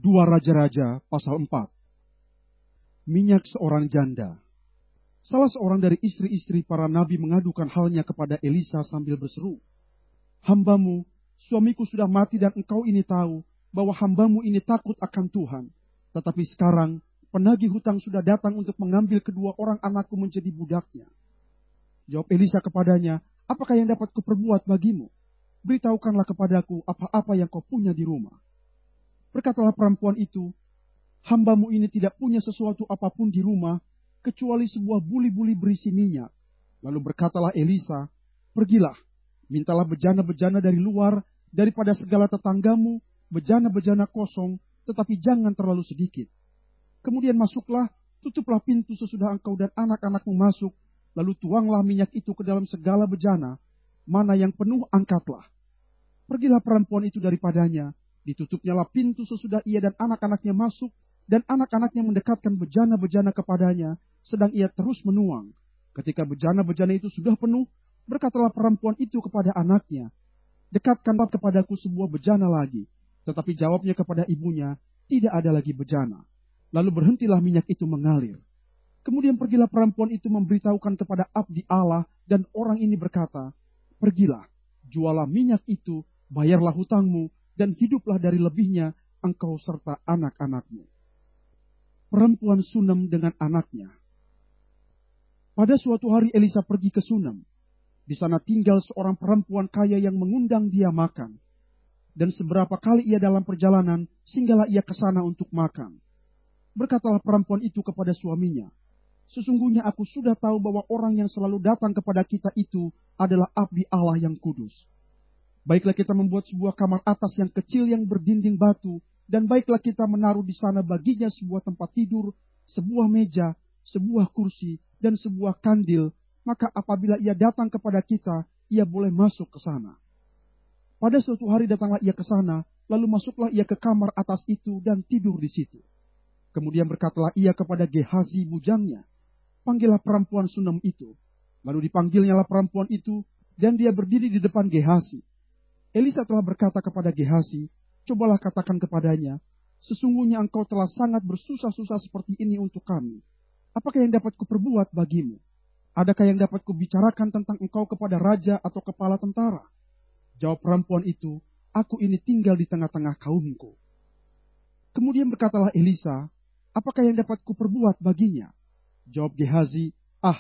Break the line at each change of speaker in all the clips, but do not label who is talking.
2 Raja-Raja pasal 4. Minyak seorang janda. Salah seorang dari istri-istri para nabi mengadukan halnya kepada Elisa sambil berseru, "Hambamu, suamiku sudah mati dan engkau ini tahu bahwa hambamu ini takut akan Tuhan. Tetapi sekarang penagih hutang sudah datang untuk mengambil kedua orang anakku menjadi budaknya." Jawab Elisa kepadanya, "Apakah yang dapat kuperbuat bagimu? Beritahukanlah kepadaku apa-apa yang kau punya di rumah." Berkatalah perempuan itu, "Hambamu ini tidak punya sesuatu apapun di rumah, kecuali sebuah buli-buli berisi minyak." Lalu berkatalah Elisa, "Pergilah, mintalah bejana-bejana dari luar, daripada segala tetanggamu, bejana-bejana kosong, tetapi jangan terlalu sedikit. Kemudian masuklah, tutuplah pintu sesudah engkau dan anak-anakmu masuk, lalu tuanglah minyak itu ke dalam segala bejana, mana yang penuh angkatlah." Pergilah perempuan itu daripadanya, ditutupnyalah pintu sesudah ia dan anak-anaknya masuk, dan anak-anaknya mendekatkan bejana-bejana kepadanya, sedang ia terus menuang. Ketika bejana-bejana itu sudah penuh, berkatalah perempuan itu kepada anaknya, "Dekatkanlah kepadaku sebuah bejana lagi." Tetapi jawabnya kepada ibunya, "Tidak ada lagi bejana." Lalu berhentilah minyak itu mengalir. Kemudian pergilah perempuan itu memberitahukan kepada abdi Allah, dan orang ini berkata, "Pergilah, jualah minyak itu, bayarlah hutangmu, dan hiduplah dari lebihnya engkau serta anak-anakmu." Perempuan Sunem dengan anaknya. Pada suatu hari Elisa pergi ke Sunem. Di sana tinggal seorang perempuan kaya yang mengundang dia makan. Dan seberapa kali ia dalam perjalanan, singgahlah ia ke sana untuk makan. Berkatalah perempuan itu kepada suaminya, "Sesungguhnya aku sudah tahu bahwa orang yang selalu datang kepada kita itu adalah abdi Allah yang kudus. Baiklah kita membuat sebuah kamar atas yang kecil yang berdinding batu, dan baiklah kita menaruh di sana baginya sebuah tempat tidur, sebuah meja, sebuah kursi, dan sebuah kandil, maka apabila ia datang kepada kita, ia boleh masuk ke sana." Pada suatu hari datanglah ia ke sana, lalu masuklah ia ke kamar atas itu dan tidur di situ. Kemudian berkatalah ia kepada Gehazi bujangnya, "Panggillah perempuan Sunem itu." Lalu dipanggilnyalah perempuan itu, dan dia berdiri di depan Gehazi. Elisa telah berkata kepada Gehazi, "Cobalah katakan kepadanya, sesungguhnya engkau telah sangat bersusah-susah seperti ini untuk kami. Apakah yang dapat kuperbuat bagimu? Adakah yang dapat kubicarakan tentang engkau kepada raja atau kepala tentara?" Jawab perempuan itu, "Aku ini tinggal di tengah-tengah kaumku." Kemudian berkatalah Elisa, "Apakah yang dapat kuperbuat baginya?" Jawab Gehazi,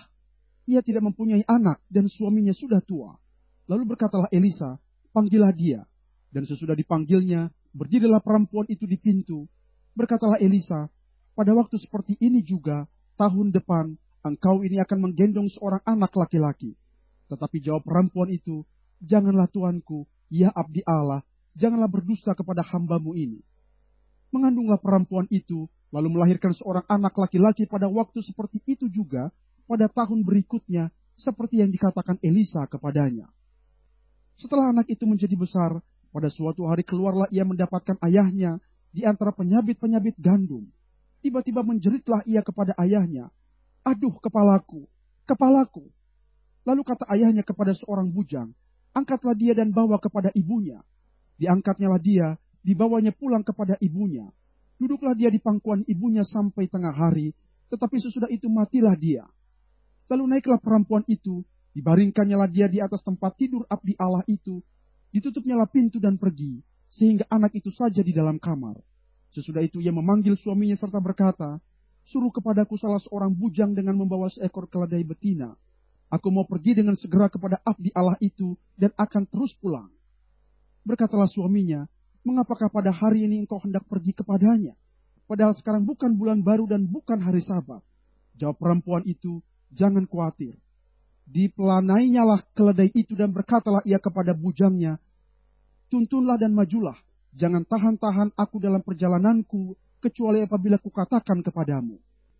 ia tidak mempunyai anak dan suaminya sudah tua." Lalu berkatalah Elisa, "Panggillah dia." Dan sesudah dipanggilnya, berdirilah perempuan itu di pintu. Berkatalah Elisa, "Pada waktu seperti ini juga, tahun depan, engkau ini akan menggendong seorang anak laki-laki." Tetapi jawab perempuan itu, "Janganlah tuanku, ya abdi Allah, janganlah berdusta kepada hambamu ini." Mengandunglah perempuan itu, lalu melahirkan seorang anak laki-laki pada waktu seperti itu juga, pada tahun berikutnya, seperti yang dikatakan Elisa kepadanya. Setelah anak itu menjadi besar, pada suatu hari keluarlah ia mendapatkan ayahnya di antara penyabit-penyabit gandum. Tiba-tiba menjeritlah ia kepada ayahnya, "Aduh, kepalaku, kepalaku." Lalu kata ayahnya kepada seorang bujang, "Angkatlah dia dan bawa kepada ibunya." Diangkatnyalah dia, dibawanya pulang kepada ibunya. Duduklah dia di pangkuan ibunya sampai tengah hari, tetapi sesudah itu matilah dia. Lalu naiklah perempuan itu, dibaringkannyalah dia di atas tempat tidur abdi Allah itu, ditutupnyalah pintu dan pergi, sehingga anak itu saja di dalam kamar. Sesudah itu ia memanggil suaminya serta berkata, "Suruh kepadaku salah seorang bujang dengan membawa seekor keledai betina. Aku mau pergi dengan segera kepada abdi Allah itu dan akan terus pulang." Berkatalah suaminya, "Mengapakah pada hari ini engkau hendak pergi kepadanya? Padahal sekarang bukan bulan baru dan bukan hari Sabat." Jawab perempuan itu, "Jangan khawatir." Dipelanainya keledai itu dan berkatalah ia kepada bujangnya, "Tuntunlah dan majulah, jangan tahan-tahan aku dalam perjalananku, kecuali apabila kukatakan kepadamu."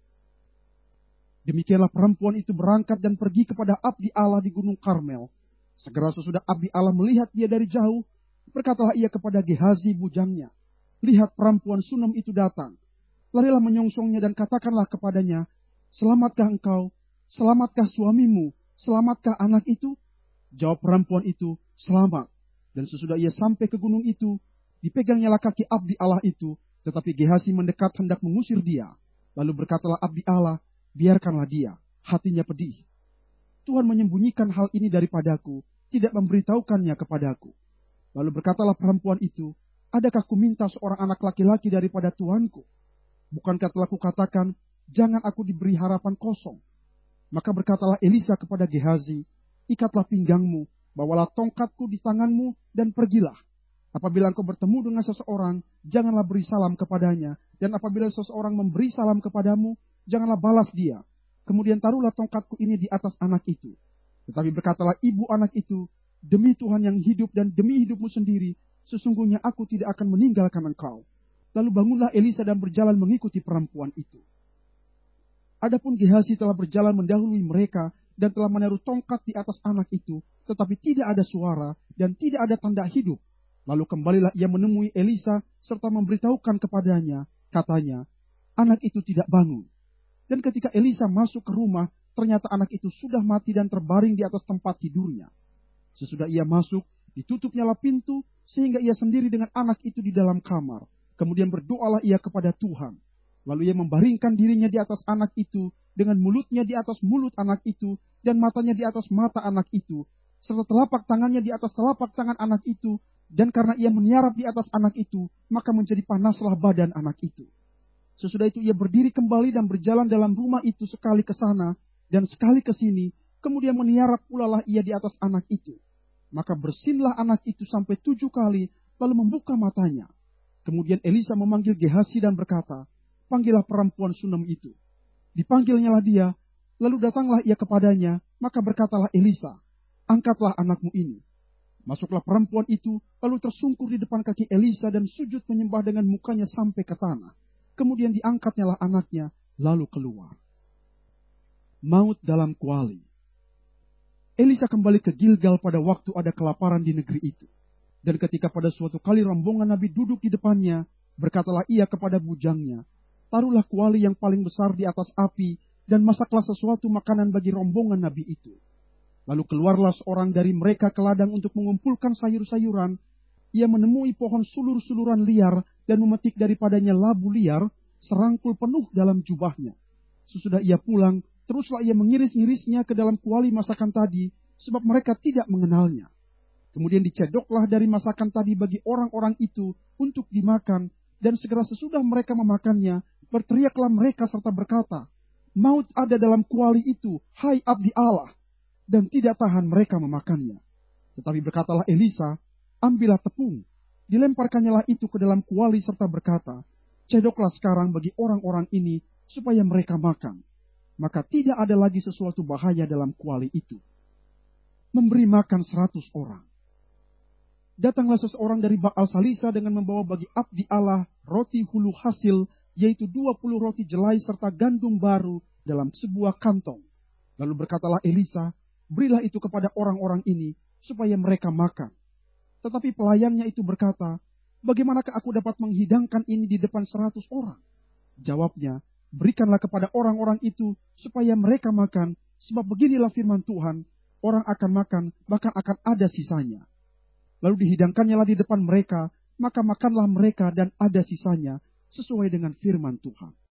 Demikianlah perempuan itu berangkat dan pergi kepada abdi Allah di Gunung Karmel. Segera sesudah abdi Allah melihat dia dari jauh, berkatalah ia kepada Gehazi bujangnya, "Lihat, perempuan Sunem itu datang." Larilah menyongsongnya dan katakanlah kepadanya, "Selamatkah engkau? Selamatkah suamimu? Selamatkah anak itu?" Jawab perempuan itu, "Selamat." Dan sesudah ia sampai ke gunung itu, dipegangnyalah kaki abdi Allah itu, Tetapi Gehazi mendekat hendak mengusir dia. Lalu berkatalah abdi Allah, biarkanlah dia, hatinya pedih. Tuhan menyembunyikan hal ini daripadaku, tidak memberitahukannya kepadaku. Lalu berkatalah perempuan itu, adakah ku minta seorang anak laki-laki daripada Tuanku? Bukankah telah kukatakan, jangan aku diberi harapan kosong? Maka berkatalah Elisa kepada Gehazi, ikatlah pinggangmu, bawalah tongkatku di tanganmu, dan pergilah. Apabila engkau bertemu dengan seseorang, janganlah beri salam kepadanya. Dan apabila seseorang memberi salam kepadamu, janganlah balas dia. Kemudian taruhlah tongkatku ini di atas anak itu. Tetapi berkatalah ibu anak itu, demi Tuhan yang hidup dan demi hidupmu sendiri, sesungguhnya aku tidak akan meninggalkan engkau. Lalu bangunlah Elisa dan berjalan mengikuti perempuan itu. Adapun Gehazi telah berjalan mendahului mereka dan telah menaruh tongkat di atas anak itu, tetapi tidak ada suara dan tidak ada tanda hidup. Lalu kembalilah ia menemui Elisa serta memberitahukan kepadanya, katanya, anak itu tidak bangun. Dan ketika Elisa masuk ke rumah, ternyata anak itu sudah mati dan terbaring di atas tempat tidurnya. Sesudah ia masuk, ditutupnyalah pintu, sehingga ia sendiri dengan anak itu di dalam kamar. Kemudian berdoalah ia kepada Tuhan. Lalu ia membaringkan dirinya di atas anak itu, dengan mulutnya di atas mulut anak itu, dan matanya di atas mata anak itu, serta telapak tangannya di atas telapak tangan anak itu, dan karena ia meniarap di atas anak itu, maka menjadi panaslah badan anak itu. Sesudah itu ia berdiri kembali dan berjalan dalam rumah itu sekali ke sana, dan sekali ke sini, kemudian meniarap pula lah ia di atas anak itu. Maka bersinlah anak itu sampai 7 kali, lalu membuka matanya. Kemudian Elisa memanggil Gehazi dan berkata, panggillah perempuan Sunem itu. Dipanggilnyalah dia, lalu datanglah ia kepadanya, maka berkatalah Elisa, angkatlah anakmu ini. Masuklah perempuan itu, lalu tersungkur di depan kaki Elisa dan sujud menyembah dengan mukanya sampai ke tanah. Kemudian diangkatnyalah anaknya, lalu keluar. Maut dalam kuali. Elisa kembali ke Gilgal pada waktu ada kelaparan di negeri itu. Dan ketika pada suatu kali rombongan Nabi duduk di depannya, berkatalah ia kepada bujangnya, taruhlah kuali yang paling besar di atas api, dan masaklah sesuatu makanan bagi rombongan Nabi itu. Lalu keluarlah seorang dari mereka ke ladang untuk mengumpulkan sayur-sayuran. Ia menemui pohon sulur-suluran liar dan memetik daripadanya labu liar, serangkul penuh dalam jubahnya. Sesudah ia pulang, teruslah ia mengiris-ngirisnya ke dalam kuali masakan tadi, sebab mereka tidak mengenalnya. Kemudian dicedoklah dari masakan tadi bagi orang-orang itu untuk dimakan, dan segera sesudah mereka memakannya, berteriaklah mereka serta berkata, maut ada dalam kuali itu, hai abdi Allah. Dan tidak tahan mereka memakannya. Tetapi berkatalah Elisa, ambillah tepung, dilemparkannyalah itu ke dalam kuali serta berkata, cedoklah sekarang bagi orang-orang ini supaya mereka makan. Maka tidak ada lagi sesuatu bahaya dalam kuali itu. Memberi makan 100 orang. Datanglah seseorang dari Baal Salisa dengan membawa bagi abdi Allah roti hulu hasil, yaitu 20 roti jelai serta gandum baru dalam sebuah kantong. Lalu berkatalah Elisa, berilah itu kepada orang-orang ini, supaya mereka makan. Tetapi pelayannya itu berkata, bagaimanakah aku dapat menghidangkan ini di depan 100 orang? Jawabnya, berikanlah kepada orang-orang itu, supaya mereka makan, sebab beginilah firman Tuhan, orang akan makan, bahkan akan ada sisanya. Lalu dihidangkannya di depan mereka, maka makanlah mereka dan ada sisanya, sesuai dengan firman Tuhan.